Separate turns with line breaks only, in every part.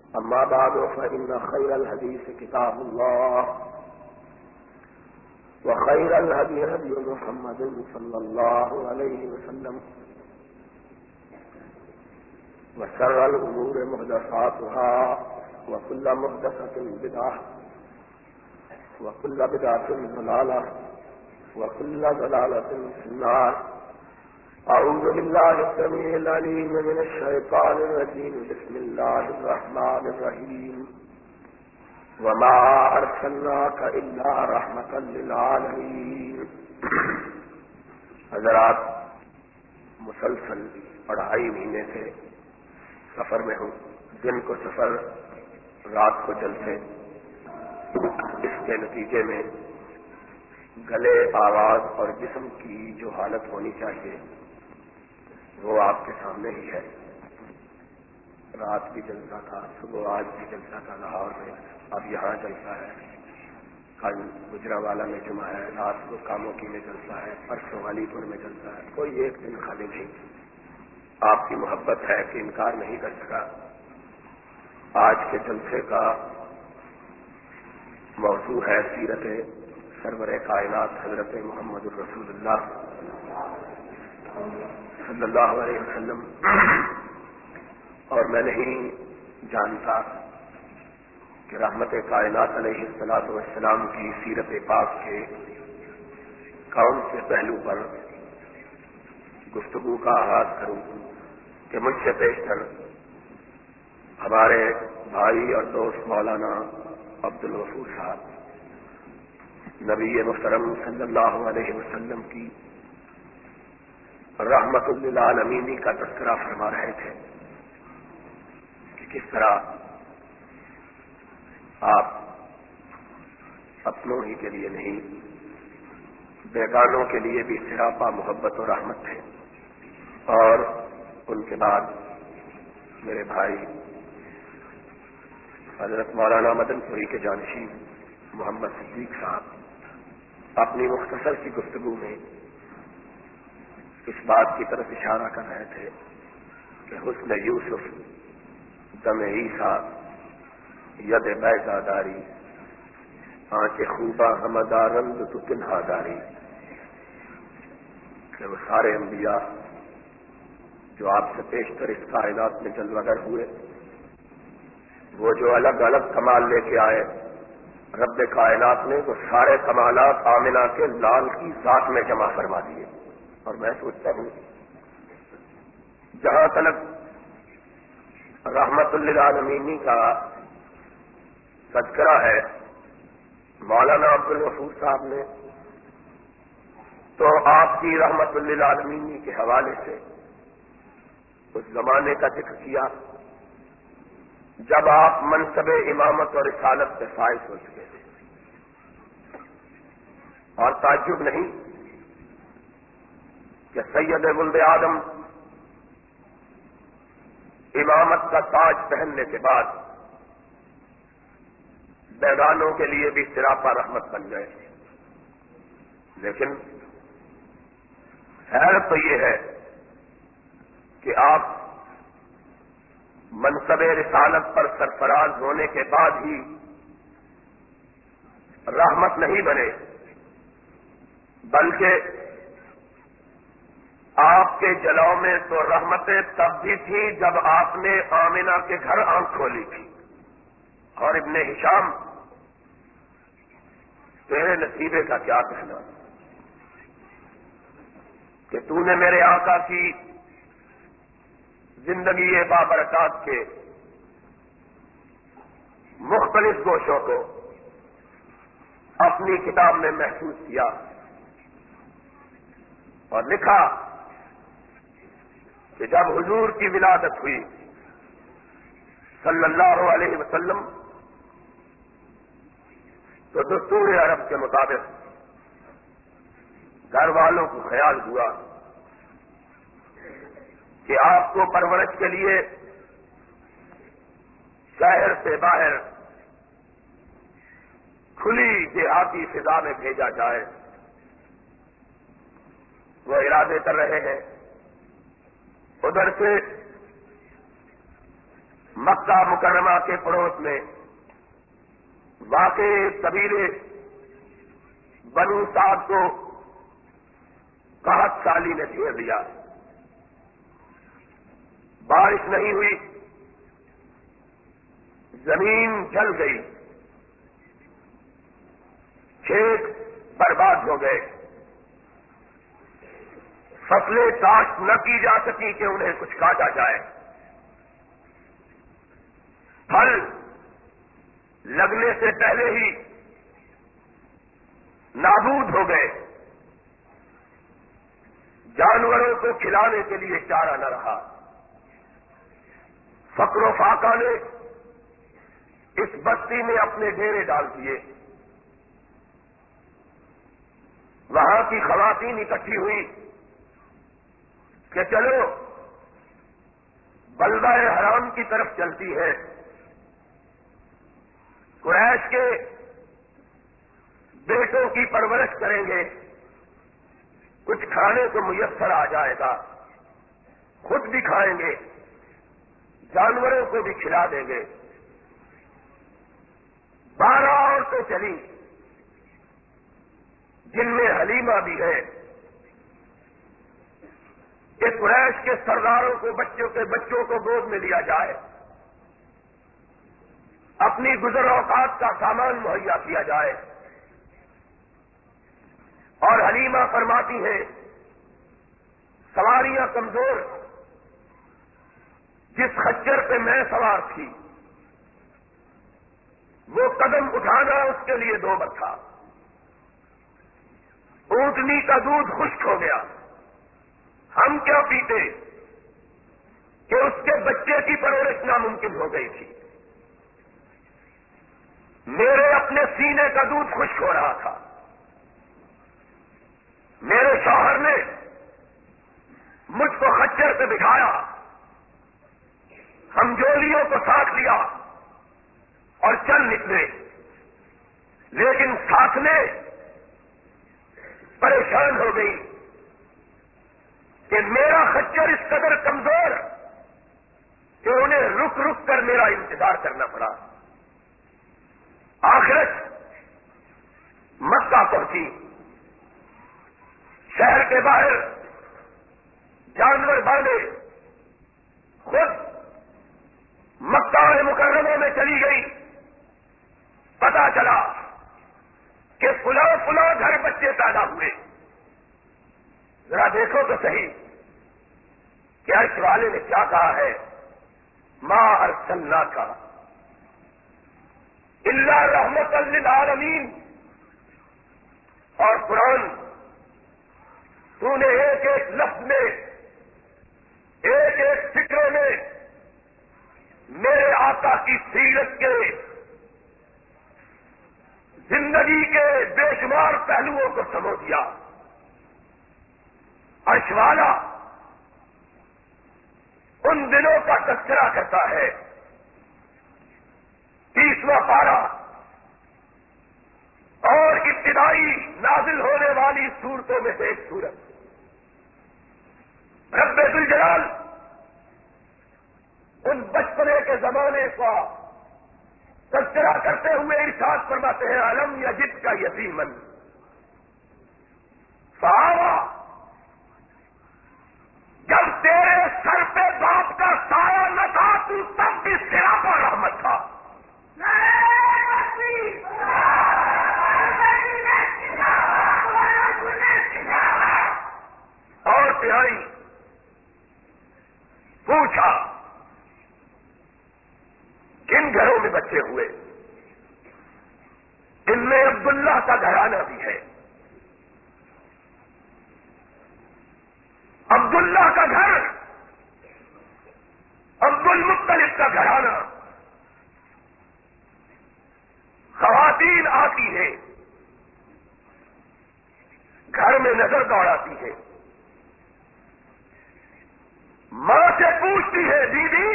أما بعد فإن خير الحديث كتاب الله وخير الهدي هدي محمد صلى الله عليه وسلم وشر الأمور محدثاتها وكل محدثة بدعة وكل بدعة ضلالة وكل ضلالة في النار. أعوذ بالله السميع العليم من الشيطان الرجيم. بسم الله الرحمن الرحيم. وما أرسلناك إلا رحمة للعالمين. حضرات، مسلسل 2.5 مہینے سے سفر میں ہوں. دن کو سفر، رات کو جلسے. اس کے نتیجے میں گلے، آواز اور جسم کی جو حالت ہونی چاہیے وہ آپ کے سامنے ہی ہے. رات بھی جلسہ تھا، صبح آج بھی جلسہ تھا لاہور میں، اب یہاں جلسہ ہے. کل گجرانوالہ میں جمعہ ہے، رات کو کاموکی میں جلسہ ہے، پرسوں علی پور میں جلسہ ہے. کوئی ایک دن خالی نہیں. آپ کی محبت ہے کہ انکار نہیں کر سکا. آج کے جلسے کا موضوع ہے سیرت سرور کائنات حضرت محمد الرسول اللہ صلی اللہ علیہ وسلم. اور میں نہیں جانتا کہ رحمت کائنات علیہ الصلوۃ والسلام کی سیرت پاک کے کون سے پہلو پر گفتگو کا آغاز کروں کہ مجھ سے پیشتر ہمارے بھائی اور دوست مولانا عبد الغفور صاحب نبی محترم صلی اللہ علیہ وسلم کی رحمت للعالمین کا تذکرہ فرما رہے تھے کہ کس طرح آپ اپنوں ہی کے لیے نہیں بیگانوں کے لیے بھی سراپا محبت و رحمت تھے. اور ان کے بعد میرے بھائی حضرت مولانا مدن پوری کے جانشین محمد صدیق صاحب اپنی مختصر کی گفتگو میں اس بات کی طرف اشارہ کر رہے تھے کہ حسن یوسف دم عیسیٰ ید بیضا داری آنچ خوبہ ہمدہ رند تو تنہا داری. کہ وہ سارے انبیاء جو آپ سے پیشتر اس کائنات میں جلوگر ہوئے، وہ جو الگ الگ کمال لے کے آئے، رب کائنات نے وہ سارے کمالات آمنہ کے لال کی ذات میں جمع فرما دیے. اور میں سوچتا ہوں جہاں تک رحمت للعالمین کا تذکرہ ہے مولانا عبد الغفور صاحب نے، تو آپ کی رحمت للعالمین کے حوالے سے اس زمانے کا ذکر کیا جب آپ منصب امامت اور رسالت سے فائز ہو چکے تھے. اور تعجب نہیں کہ سید ولد آدم امامت کا تاج پہننے کے بعد بیگانوں کے لیے بھی سراپا رحمت بن گئے. لیکن حیرت تو یہ ہے کہ آپ منصب رسالت پر سرفراز ہونے کے بعد ہی رحمت نہیں بنے، بلکہ آپ کے جلو میں تو رحمتیں تب بھی تھی جب آپ نے آمنہ کے گھر آنکھ کھولی تھی. اور ابن ہشام، تیرے نصیبے کا کیا کہنا کہ تو نے میرے آقا کی زندگی بابرکات کے مختلف گوشوں کو اپنی کتاب میں محفوظ کیا اور لکھا کہ جب حضور کی ولادت ہوئی صلی اللہ علیہ وسلم تو دستور عرب کے مطابق گھر والوں کو خیال ہوا کہ آپ کو پرورش کے لیے شہر سے باہر کھلی دیہاتی فضا میں بھیجا جائے. وہ ارادے کر رہے ہیں. ادھر سے مکہ مکرمہ کے پڑوس میں واقع قبیلے بنو سعد کو قحط سالی نے گھیر دیا. بارش نہیں ہوئی, زمین جل گئی, کھیت برباد ہو گئے, فصلیں کاشت نہ کی جا سکی کہ انہیں کچھ کاٹا جائے, پھل لگنے سے پہلے ہی نابود ہو گئے, جانوروں کو کھلانے کے لیے چارہ نہ رہا. فقر و فاقہ نے اس بستی میں اپنے ڈیرے ڈال دیے. وہاں کی خواتین اکٹھی ہوئی کہ چلو بلدہ حرام کی طرف چلتی ہے, قریش کے بیٹوں کی پرورش کریں گے, کچھ کھانے کو میسر آ جائے گا, خود بھی کھائیں گے, جانوروں کو بھی کھلا دیں گے. 12 عورتیں چلی جن میں حلیمہ بھی ہے کہ قریش کے سرداروں کو بچوں کو گود میں لیا جائے, اپنی گزر اوقات کا سامان مہیا کیا جائے. اور حلیمہ فرماتی ہیں سواریاں کمزور, جس خچر پہ میں سوار تھی وہ قدم اٹھانا اس کے لیے 2 بر تھا. اونٹنی کا دودھ خشک ہو گیا, ہم کیا پیتے کہ اس کے بچے کی پرورش ناممکن ہو گئی تھی. میرے اپنے سینے کا دودھ خشک ہو رہا تھا. میرے شوہر نے مجھ کو خچر پہ بٹھایا, ہم جولیوں کو ساتھ لیا اور چل نکلے, لیکن ساتھ میں پریشان ہو گئی کہ میرا خچر اس قدر کمزور کہ انہیں رک رک کر میرا انتظار کرنا پڑا. آخرت مکہ پہنچی, شہر کے باہر جانور باندھے خود مکہ مکرمہ میں چلی گئی. پتا چلا کہ فلاں گھر بچے پیدا ہوئے. ذرا دیکھو تو صحیح کہ عرش والے نے کیا کہا ہے, ما ارسلناک الا رحمۃ للعالمین. اور قرآن تو نے ایک ایک لفظ میں, ایک ایک فکر میں میرے آقا کی سیرت کے زندگی کے بے شمار پہلوؤں کو سمو دیا. عرش والا ان دنوں کا تذکرہ کرتا ہے. 30واں پارہ اور ابتدائی نازل ہونے والی صورتوں میں سے ایک صورت. رب ذوالجلال ان بچپنے کے زمانے کا تذکرہ کرتے ہوئے ارشاد فرماتے ہیں الم یجدک یتیما فآویٰ. جب تیرے سر پہ باپ کا سایہ نہ تھا تو تب بھی سرا پر رحمت تھا. اور تہائی پوچھا کن گھروں میں بچے ہوئے, ان میں عبداللہ کا گھرانہ بھی ہے. عبداللہ کا گھر, عبد المطلب کا گھرانہ. خواتین آتی ہیں, گھر میں نظر دوڑاتی ہے, ماں سے پوچھتی ہے دیدی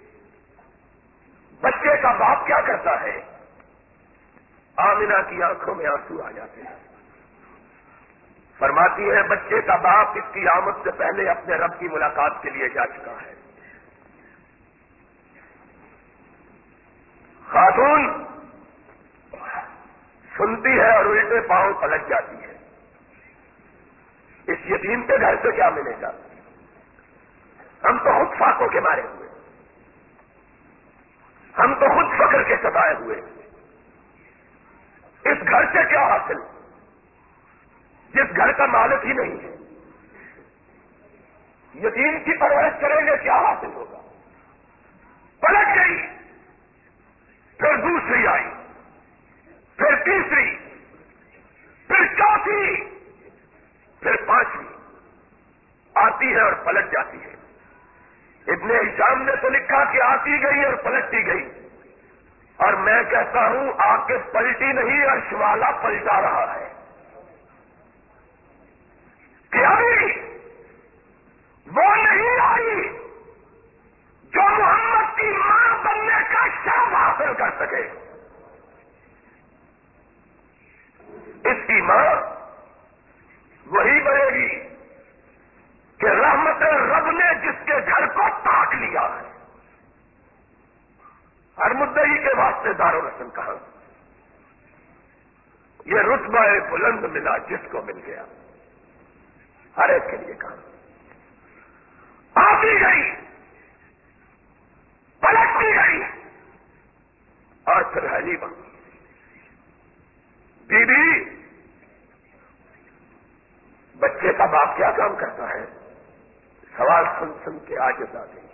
بچے کا باپ کیا کرتا ہے. آمنہ کی آنکھوں میں آنسو آ جاتے ہیں. فرماتی ہے بچے کا باپ اس کی آمد سے پہلے اپنے رب کی ملاقات کے لیے جا چکا ہے. خاتون سنتی ہے اور الٹے پاؤں پلٹ جاتی ہے. اس یتیم کے گھر سے کیا ملے گا؟ ہم تو خود فاقوں کے مارے ہوئے, ہم تو خود فقر کے ستائے ہوئے. اس گھر سے کیا حاصل جس گھر کا مالک ہی نہیں ہے؟ یتیم کی پرورش کریں گے کیا حاصل ہوگا؟ پلٹ گئی, پھر دوسری آئی, پھر تیسری, پھر چوتھی, پھر پانچویں آتی ہے اور پلٹ جاتی ہے. ابن ہشام نے تو لکھا کہ آتی گئی اور پلٹتی گئی, اور میں کہتا ہوں آ کے پلٹی نہیں, عرش والا پلٹا رہا ہے. کہ ابھی وہ نہیں آئی جو محمد کی ماں بننے کا شرف حاصل کر سکے. اس کی ماں وہی بنے گی کہ رحمت رب نے جس کے گھر کو تاک لیا ہے. ہر مدعی کے واسطے دارالحسن کہاں, یہ رتبہ بلند ملا جس کو مل گیا, ہر ایک کے لیے کہاں. آتی گئی, پلٹتی گئی, اور پھر حلیمہ بی بی. بچے کا باپ کیا کام کرتا ہے؟ سوال سن سن کے عاجز آ گئی.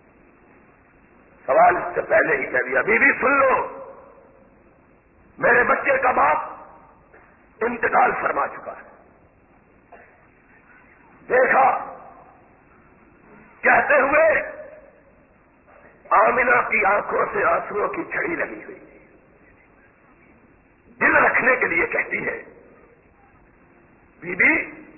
سوال اس سے پہلے ہی کہہ دیا, بی بی سن لو, میرے بچے کا باپ انتقال فرما چکا ہے. دیکھا کہتے ہوئے آمنہ کی آنکھوں سے آنسوؤں کی جھڑی لگی ہوئی. دل رکھنے کے لیے کہتی ہے, بی بی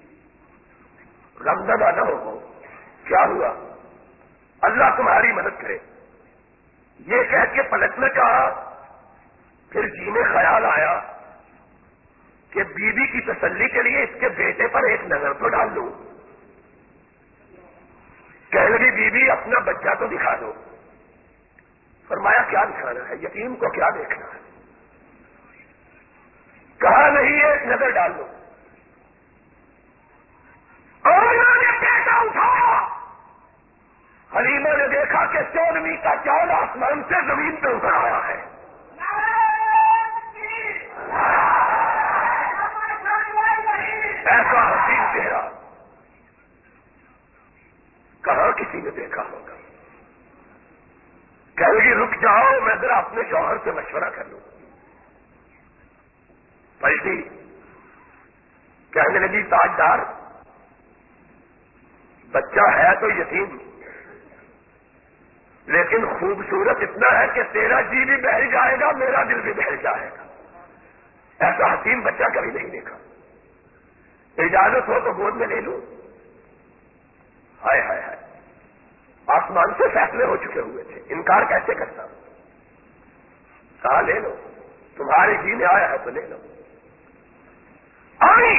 غمزدہ نہ ہو, کیا ہوا, اللہ تمہاری مدد کرے. یہ کہہ کے پلٹنے کا پھر جی میں خیال آیا کہ بی بی کی تسلی کے لیے اس کے بیٹے پر ایک نظر تو ڈال دوں. کہنے لگی بی بی اپنا بچہ تو دکھا دو. فرمایا کیا دکھانا ہے, یتیم کو کیا دیکھنا ہے؟ کہا نہیں ایک نظر ڈال دو. اور انہوں نے بیٹا اٹھایا. حلیمہ نے دیکھا کہ 14ویں کا چاند آسمان سے زمین پہ اتر آیا ہے. ایسا حسین چہرہ کہاں کسی نے دیکھا ہوگا. کہہ لگی رک جاؤ, میں ذرا اپنے شوہر سے مشورہ کر لوں. پلٹی, کہنے لگی تاجدار بچہ ہے تو یتیم, لیکن خوبصورت اتنا ہے کہ تیرا جی بھی بہل جائے گا, میرا دل بھی بہل جائے گا. ایسا حسین بچہ کبھی نہیں دیکھا. اجازت ہو تو گود میں لے لوں. ہائے ہائے ہائے, آسمان سے فیصلے ہو چکے ہوئے تھے, انکار کیسے کرتا. کہا لے لو, تمہارے جی میں آیا ہے تو لے لو. آئی,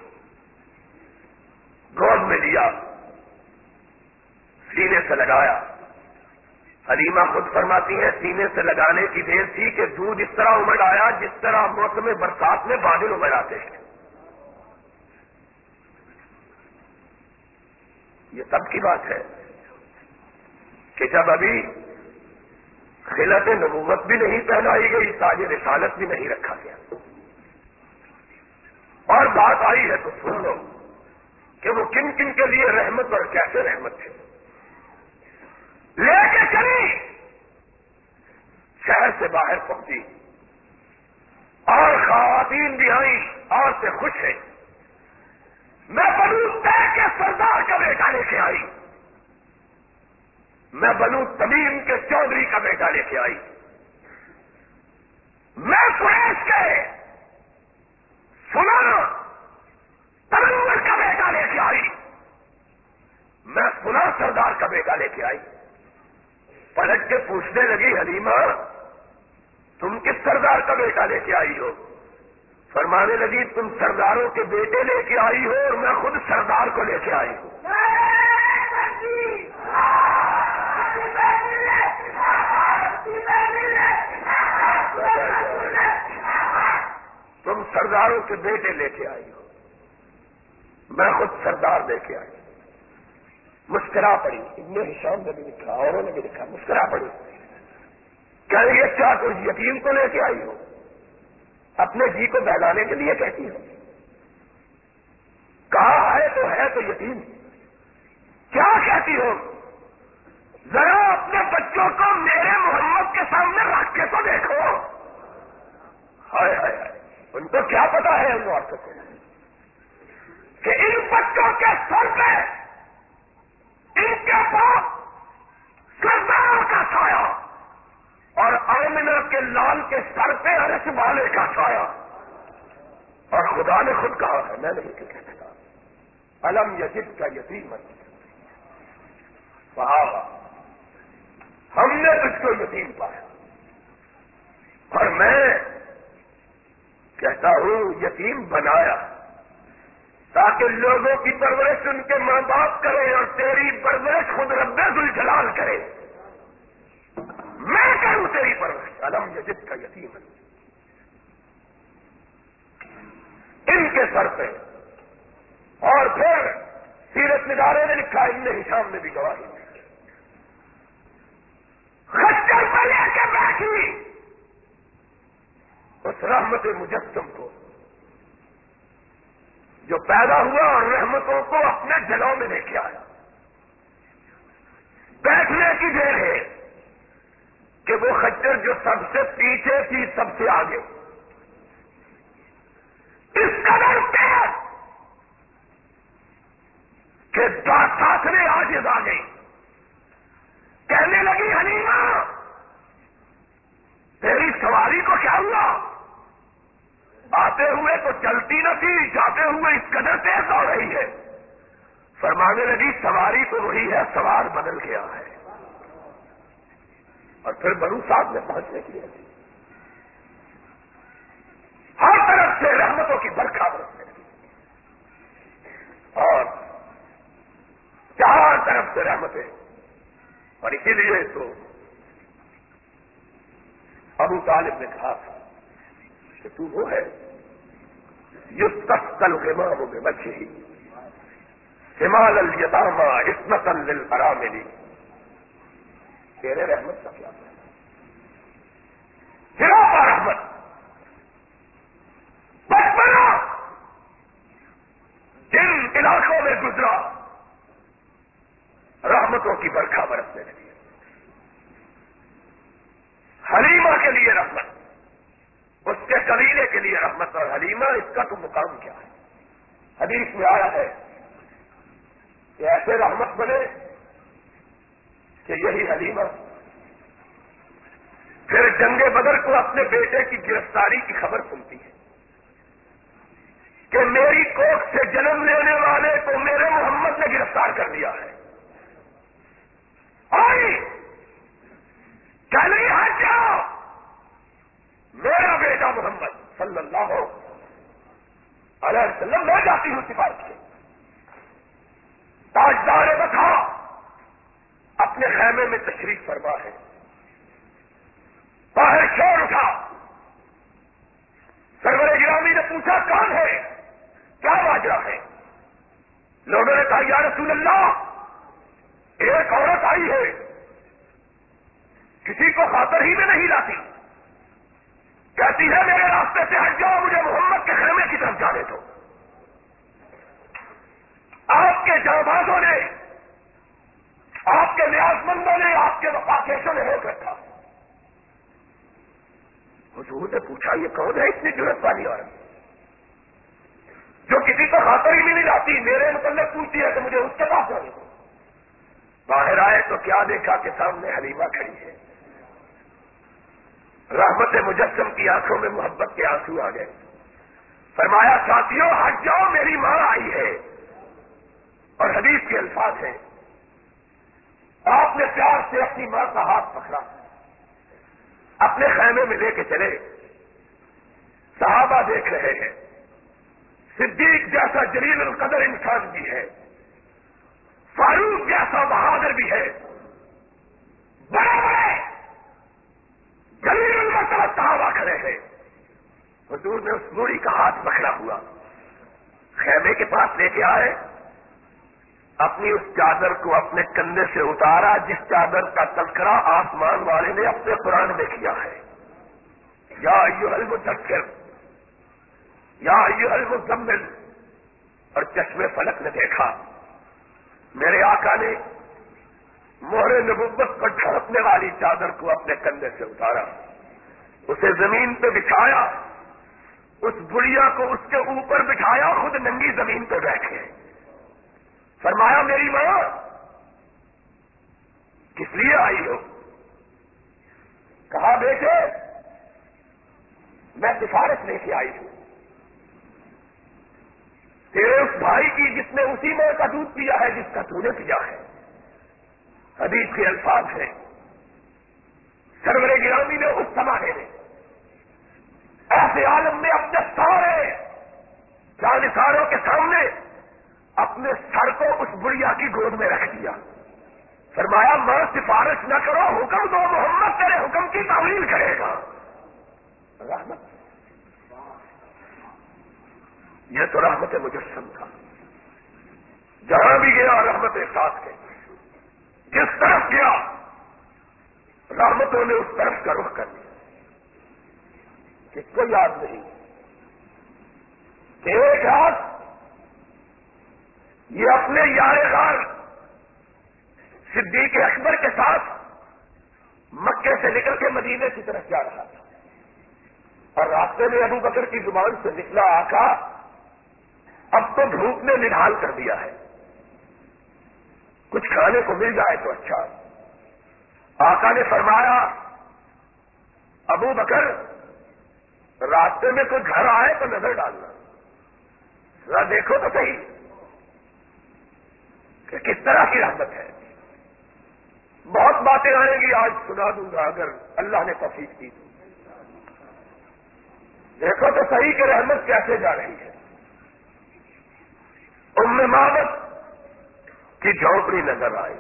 گود میں لیا, سینے سے لگایا. حلیمہ خود فرماتی ہیں سینے سے لگانے کی دیر تھی کہ دودھ اس طرح امڑ آیا جس طرح موسم برسات میں بادل امڑ آتے ہیں. یہ سب کی بات ہے کہ جب ابھی خلعت نبوت بھی نہیں پہنائی گئی, تاج رسالت بھی نہیں رکھا گیا, اور بات آئی ہے تو سن لو کہ وہ کن کن کے لیے رحمت اور کیسے رحمت تھے. لے کے چلی, شہر سے باہر پہنچی, اور خواتین بھی آئیں, اور سے خوش ہیں. میں بنو طے کے سردار کا بیٹا لے کے آئی, میں بنو تمیم کے چودھری کا بیٹا لے کے آئی, میں قریش کے سنا تنور کا بیٹا لے کے آئی, میں سنا سردار کا بیٹا لے کے آئی. پلٹ کے پوچھنے لگی حلیمہ تم کس سردار کا بیٹا لے کے آئی ہو؟ فرمانے لگی تم سرداروں کے بیٹے لے کے آئی ہو اور میں خود سردار کو لے کے آئی ہوں. سرداروں کے بیٹے لے کے آئی ہو، میں خود سردار لے کے آئی۔ مسکرا پڑی، ابن ہشام نے بھی لکھا، اوروں نے بھی لکھا، مسکرا پڑی، کہیں گے کیا کوئی یتیم کو لے کے آئی ہو، اپنے جی کو بہلانے کے لیے کہتی ہو، کہا ہے تو یتیم، کیا کہتی ہو؟ ذرا اپنے بچوں کو میرے محمد کے سامنے رکھ کے تو دیکھو۔ ہائے ہائے ہائے، ان کو کیا پتا ہے ان عورتوں کو کہ ان بچوں کے سر پہ ان کے پاس سردار کا سایہ اور آمنہ کے لال کے سر پہ عرش والے کا سایہ، اور خدا نے خود کہا ہے، میں نہیں کہتا، الم یجد کا یتیم صحابہ، ہم نے تجھ کو یتیم پایا، اور میں کہتا ہوں یتیم بنایا تاکہ لوگوں کی پرورش ان کے ماں باپ کریں اور تیری پرورش خود رب ذوالجلال کرے، میں کروں تیری پرورش۔ الم یجد کا یتیم ان کے سر پہ، اور پھر سیرت نگاروں نے لکھا، ابن ہشام نے بھی گواہی دی، خچر پر لے کے بیٹھی اس رحمت مجسم کو جو پیدا ہوا اور رحمتوں کو اپنے جلوں میں لے کے آیا۔ بیٹھنے کی دیر ہے کہ وہ خچر جو سب سے پیچھے تھی سب سے آگے، اس قدر تیز کہ ساتھنے عاجز آ گئی، کہنے لگی حلیمہ تیری سواری کو کیا ہوا؟ آتے ہوئے تو چلتی نہ تھی، جاتے ہوئے اس قدر تیز ہو رہی ہے۔ فرمانے لگی سواری تو وہی ہے، سوار بدل گیا ہے۔ اور پھر بنو سعد میں پہنچنے کے لیے ہر طرف سے رحمتوں کی برکھا برسنے لگی، اور چار طرف سے رحمتیں، اور اسی لیے تو ابو طالب نے کہا تھا کہ تو وہ ہے یستسقى الغمام بوجهه حمال الیتامی عصمة للارامل، تیرے رحمت کا کیا ہے؟ ہراپا رحمت، بچپنا جن علاقوں میں گزرا رحمتوں کی برکھا برسنے لگی، حلیمہ کے لیے رحمت، اس کے قبیلے کے لیے رحمت، اور حلیمہ اس کا تو مقام کیا ہے؟ حدیث میں آیا ہے کہ ایسے رحمت بنے کہ یہی حلیمہ پھر جنگ بدر کو اپنے بیٹے کی گرفتاری کی خبر سنتی ہے کہ میری کوکھ سے جنم لینے والے کو میرے محمد نے گرفتار کر لیا ہے، آئی کہہ لگی ہٹ جاؤ، میرا بیٹا محمد صلی اللہ علیہ وسلم، میں جاتی ہوں سفارش سے، تاجدار بتا اپنے خیمے میں تشریف فرما ہے، باہر شور اٹھا، سرور گرامی نے پوچھا کون ہے، کیا واجہ ہے؟ لوگوں نے کہا یا رسول اللہ ایک عورت آئی ہے، کسی کو خاطر ہی میں نہیں لاتی، کہتی ہے میرے راستے سے ہٹ جاؤ، مجھے محمد کے خیمے کی طرف جانے دو۔ آپ کے جانبازوں نے، آپ کے نیاز مندوں نے، آپ کے وفاقیشوں نے روک رکھا۔ حضور نے پوچھا یہ کون ہے اتنی جرأت والی عورت جو کسی کو خاطر ہی نہیں لاتی، میرے متعلق پوچھتی ہے کہ مجھے اس کے پاس جانے دو۔ باہر آئے تو کیا دیکھا کہ سامنے حلیمہ کھڑی ہے، رحمت مجسم کی آنکھوں میں محبت کے آنسو آ گئے، فرمایا ساتھیوں ہٹ جاؤ، میری ماں آئی ہے۔ اور حدیث کے الفاظ ہیں، آپ نے پیار سے اپنی ماں کا ہاتھ پکڑا، اپنے خیمے میں لے کے چلے، صحابہ دیکھ رہے ہیں، صدیق جیسا جلیل القدر انسان بھی ہے، فاروق جیسا بہادر بھی ہے، بڑے بڑے جلیل المرتبہ صحابہ کھڑے ہیں، حضور نے اس بوڑھی کا ہاتھ پکڑا ہوا خیمے کے پاس لے کے آئے، اپنی اس چادر کو اپنے کندھے سے اتارا جس چادر کا تذکرہ آسمان والے نے اپنے قرآن میں کیا ہے، یا ایھا المدثر یا ایھا المزمل، اور چشمے فلک نے دیکھا میرے آقا نے مہر نبوت پر ڈھانپنے والی چادر کو اپنے کندھے سے اتارا، اسے زمین پہ بچھایا، اس بڑھیا کو اس کے اوپر بٹھایا، خود ننگی زمین پہ بیٹھے، فرمایا میری ماں کس لیے آئی ہو؟ کہا بیٹے میں سفارش لے کے آئی ہوں تیرے اس بھائی کی جس نے اسی ماں کا دودھ پیا ہے جس کا تو نے پیا ہے۔ حدیث کے الفاظ ہیں، سرور گرامی نے اس زمانے میں ایسے عالم میں اپنے سارے جانساروں کے سامنے اپنے سر کو اس بڑھیا کی گود میں رکھ دیا، فرمایا ماں سفارش نہ کرو، حکم دو، محمد تیرے حکم کی تعمیل کرے گا۔ رحمت، یہ تو رحمت مجسم تھا، جہاں بھی گیا رحمت ساتھ گئی، جس طرف گیا رحمتوں نے اس طرف کا رخ کر دیا کہ کوئی یاد نہیں کہ ایک رات یہ اپنے یار غار صدیق اکبر کے ساتھ مکے سے نکل کے مدینے کی طرف جا رہا تھا، اور راستے میں ابو بکر کی زبان سے نکلا آقا اب تو بھوک نے نڈھال کر دیا ہے، کچھ کھانے کو مل جائے تو اچھا۔ آقا نے فرمایا ابو بکر راستے میں کوئی گھر آئے تو نظر ڈالنا، ذرا دیکھو تو صحیح کہ کس طرح کی رحمت ہے۔ بہت باتیں آئیں گی، آج سنا دوں گا اگر اللہ نے توفیق کی تو۔ دیکھو تو صحیح کہ رحمت کیسے جا رہی ہے۔ ام مامت کی جھونپڑی نظر آئی،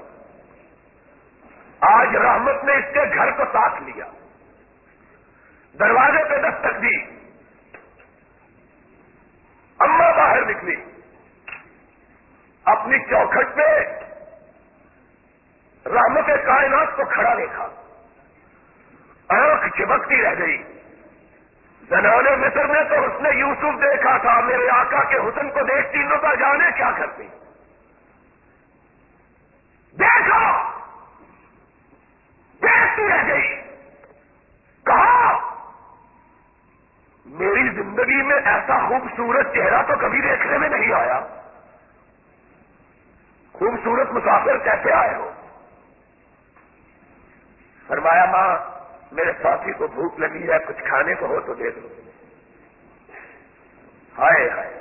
آج رحمت نے اس کے گھر کو تاک لیا، دروازے پہ دستک دی، اماں باہر نکلی، اپنی چوکھٹ پہ رحمت کائنات کو کھڑا دیکھا، آنکھ چمکتی رہ گئی۔ زنانِ مصر نے تو حسن یوسف دیکھا تھا، میرے آقا کے حسن کو دیکھتی نو تو جانے کیا کرتی۔ دیکھا دیکھتی رہ گئی، کہا میری زندگی میں ایسا خوبصورت چہرہ تو کبھی دیکھنے میں نہیں آیا، خوبصورت مسافر کیسے آئے ہو؟ فرمایا ماں میرے ساتھی کو بھوک لگی ہے، کچھ کھانے کو ہو تو دے دو۔ ہائے ہائے،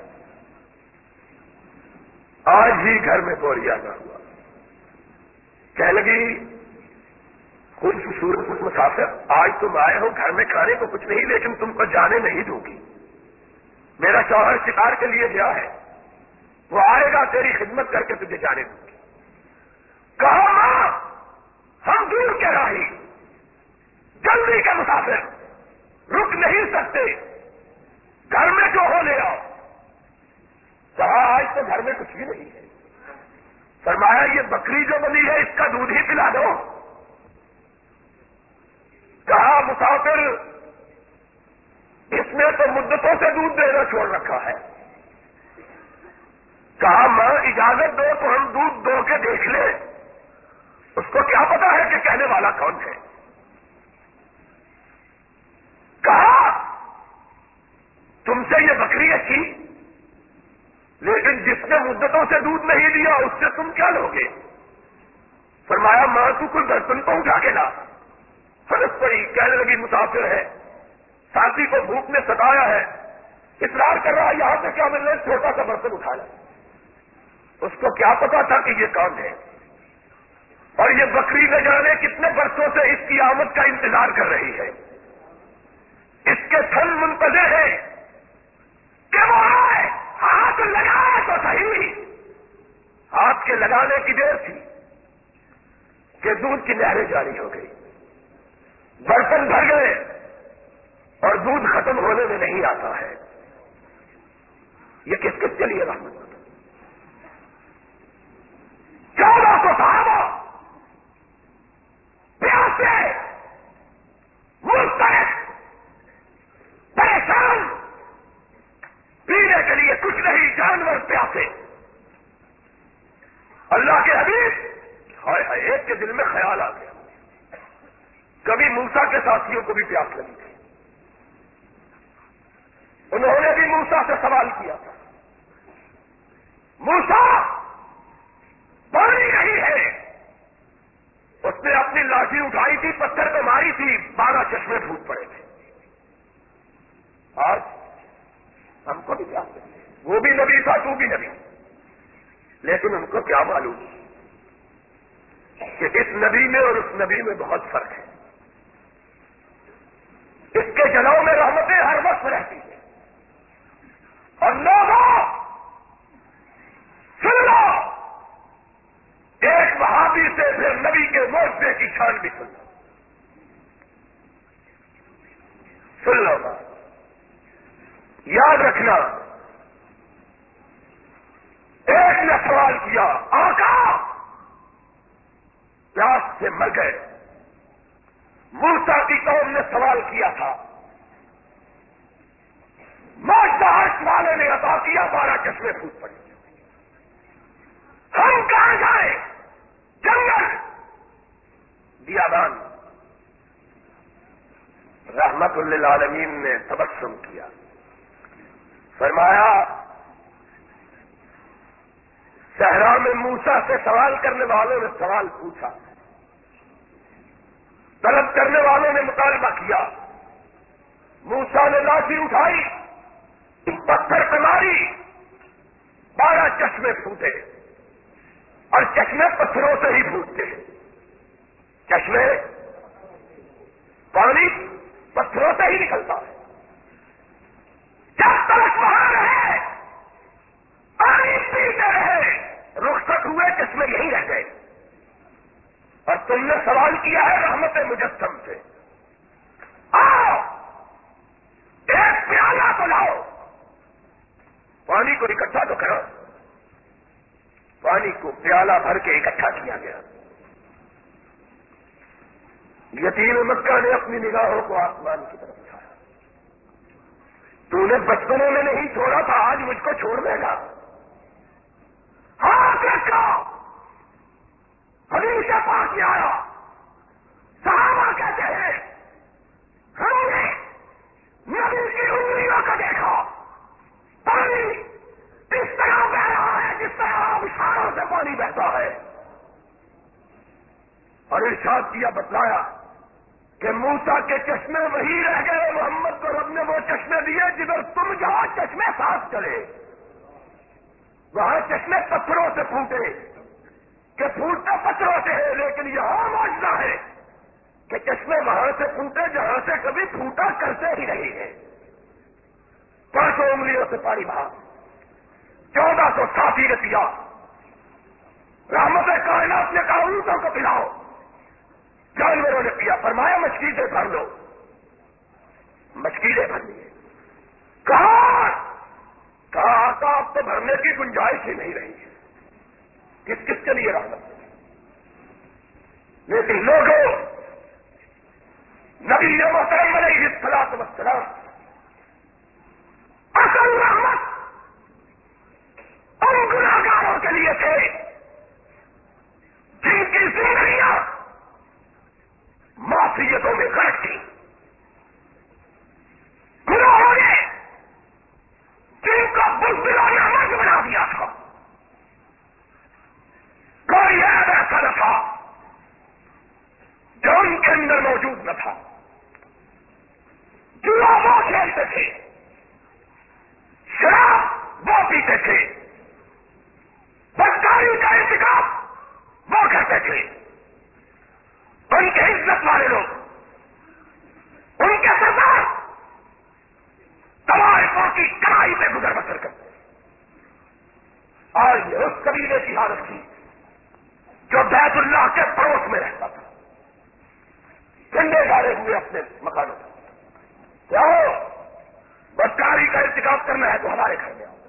آج ہی گھر میں بوریا نہ ہوا۔ کہنے لگی خوبصورت مسافر آج تم آئے ہو، گھر میں کھانے کو کچھ نہیں لیکن تم کو جانے نہیں دوں گی، میرا شوہر شکار کے لیے گیا ہے، وہ آئے گا تیری خدمت کر کے تجھے جانے دوں گی۔ کہا ماں ہم دور کے راہی، جلدی کے مسافر، رک نہیں سکتے، گھر میں جو ہو لے آؤ۔ کہا آج تو گھر میں کچھ بھی نہیں ہے۔ فرمایا یہ بکری جو بنی ہے اس کا دودھ ہی پلا دو۔ کہا مسافر اس نے تو مدتوں سے دودھ دینا چھوڑ رکھا ہے۔ کہا ماں اجازت دو تو ہم دودھ دو کے دیکھ لیں، اس کو کیا پتا ہے کہ کہنے والا کون ہے۔ کہا تم سے یہ بکری اچھی، لیکن جس نے مدتوں سے دودھ نہیں دیا اس سے تم کیا لوگے؟ فرمایا ماں تو کوئی برتن کو اٹھا کے لا۔ ہنس پڑی، کہنے لگی مسافر ہے، ساتھی کو بھوک نے ستایا ہے، اصرار کر رہا یہاں سے کیا مل رہا ہے، چھوٹا سا برتن اٹھا لے۔ اس کو کیا پتا تھا کہ یہ کون ہے، اور یہ بکری نہ جانے کتنے برسوں سے اس کی آمد کا انتظار کر رہی ہے، اس کے تھن منتظر ہے کہ وہ آئے، ہاتھ لگائے تو صحیح۔ ہاتھ کے لگانے کی دیر تھی کہ دودھ کی نہریں جاری ہو گئی، برتن بھر گئے اور دودھ ختم ہونے میں نہیں آتا ہے. یہ کس کس کے لیے رحمت ہوتا؟ 1400 صحابہ پیاسے مستحق پریشان، پینے کے لیے کچھ نہیں، جانور پیاسے. اللہ کے حبیب ہائے ہائے، ایک کے دل میں خیال آ گیا، کبھی موسیٰ کے ساتھیوں کو بھی پیاس لگی تھی، انہوں نے بھی موسیٰ سے سوال کیا تھا، موسیٰ پانی نہیں ہے. اس نے اپنی لاٹھی اٹھائی تھی، پتھر پہ ماری تھی، 12 چشمے پھوٹ پڑے تھے. آج ہم کو بھی پیاس لگی، وہ بھی نبی تھا، تو بھی نبی، لیکن ان کو کیا معلوم کہ اس نبی میں اور اس نبی میں بہت فرق ہے. اس کے جلوں میں رحمتیں ہر وقت رہتی ہیں. اور لوگوں سن لو، ایک وہابی سے پھر نبی کے معجزے کی شان بھی سن لو نا. یاد رکھنا، ایک نے سوال کیا، آقا پیاس سے مر گئے. موسیٰ کی قوم نے سوال کیا تھا، معجزہ عرش والے نے عطا کیا، 12 چشمے پھوٹ پڑے. ہم کہاں جائیں؟ جنگل بیابان. رحمت للعالمین نے تبسم کیا، فرمایا صحرا میں موسیٰ سے سوال کرنے والوں نے سوال پوچھا، طلب کرنے والوں نے مطالبہ کیا. موسیٰ نے لاٹھی اٹھائی، پتھر پہ ماری، 12 چشمے پھوٹے. اور چشمے پتھروں سے ہی پھوٹتے ہیں. چشمے پانی پتھروں سے ہی نکلتا ہے. جب تک وہاں رہے، پانی پیتے رہے، رخصت ہوئے چشمے یہیں رہ گئے. اور تم نے سوال کیا ہے رحمت مجسم سے، آؤ ایک پیالہ تو لاؤ. پانی کو اکٹھا تو کرو. پانی کو پیالہ بھر کے اکٹھا کیا گیا. یتیم مکہ نے اپنی نگاہوں کو آسمان کی طرف اٹھایا. تو نے بچپنوں میں نہیں چھوڑا تھا، آج مجھ کو چھوڑ دے گا؟ ہاتھ رکھا، حبیب کے پاس میں آیا. صحابہ کہتے ہیں ہم نے نبی کی انگلیوں کو دیکھا، پانی اس طرح بہ رہا ہے جس طرح اشاروں سے پانی بہتا ہے. اور ارشاد کیا، بتلایا کہ موسیٰ کے چشمے وہی رہ گئے. محمد کو رب نے وہ چشمے دیے جدھر تم جہاں چشمے ساتھ چلے. وہاں چشمے پتھروں سے پھوٹے کہ پھوٹتے پتھروں سے ہے، لیکن یہاں معجزہ ہے کہ چشمے وہاں سے پھوٹے جہاں سے کبھی پھوٹا کرتے ہی نہیں ہے. 500 انگلیوں سے پانی بہا، 1400 ساتھی نے پیا. رحمت کائنات نے کہا اونٹوں کو پلاؤ، جانوروں نے پیا. فرمایا مشکیزیں بھر لو، مشکیزیں بھر لیے. کہا آقا اب تو بھرنے کی گنجائش ہی نہیں رہی ہے. کس کس کے لیے رحمت؟ لیکن لوگوں، نبی محترم علیہ الصلوۃ والسلام اصل رحمت ان گناہگاروں کے لیے تھے جن کی زندگیاں معصیتوں میں غرق تھی. گناہوں نے جن کا بزدلوں نے مرض بنا دیا تھا. کوئی عیب ایسا نہ تھا جو ان کے اندر موجود نہ تھا. جوا وہ کھیلتے تھے، شراب وہ پیتے تھے، بدکاری کا ارتکاب وہ کرتے تھے. ان کے عزت والے لوگ، ان کے سردار طوائفوں کی کڑائی پہ گزر بسر کرتے. آج اس قبیلے کی حالت تھی جو بیت اللہ کے پڑوس میں رہتا تھا، جھنڈے گاڑے ہوئے اپنے مکانوں پر. کیا ہو کرنا ہے تو ہمارے گھر میں آؤ.